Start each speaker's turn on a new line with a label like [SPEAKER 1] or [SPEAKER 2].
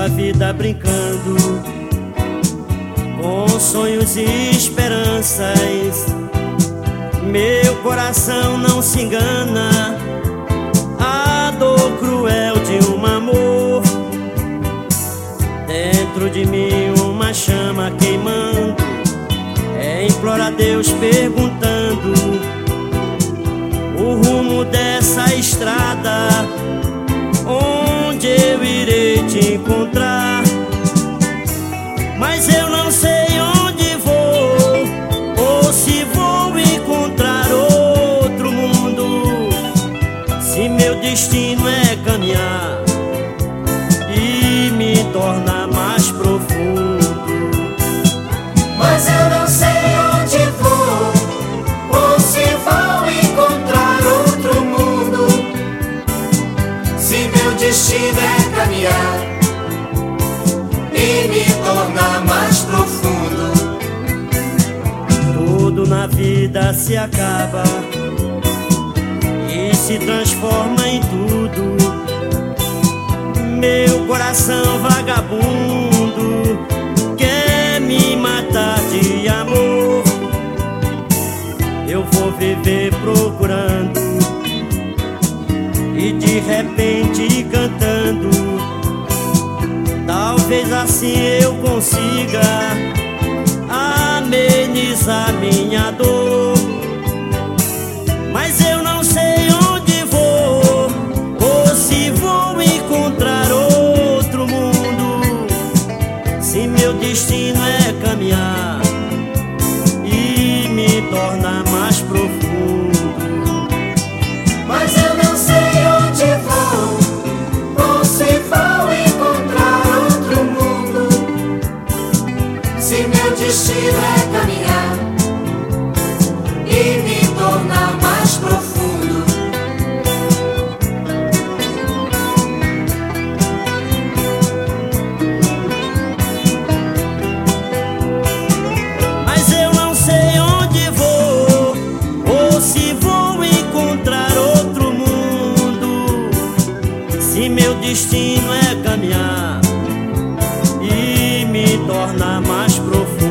[SPEAKER 1] a vida brincando com sonhos e esperanças. Meu coração não se engana, a dor cruel de um amor. Dentro de mim uma chama queimando, implora a Deus perguntando o rumo dessa estrada, onde eu irei te encontrar. Mas eu não sei onde vou, ou se vou encontrar outro mundo, se meu destino é caminhar e me tornar mais profundo.
[SPEAKER 2] Mas eu não sei onde vou, ou se vou encontrar outro mundo, se meu destino é caminhar e me tornar mais profundo.
[SPEAKER 1] Tudo na vida se acaba e se transforma em tudo. Meu coração vagabundo quer me matar de amor. Eu vou viver procurando e de repente cantando. Talvez assim eu consiga amenizar minha dor. Mas eu não sei onde vou, ou se vou encontrar outro mundo, se meu destino é caminhar e me tornar mais profundo.
[SPEAKER 2] Mas eu não sei onde vou, ou se vou encontrar outro mundo, se meu destino é caminhar e me tornar mais profundo.
[SPEAKER 1] Mas eu não sei onde vou, ou se vou encontrar outro mundo, se meu destino é caminhar e me tornar mais profundo.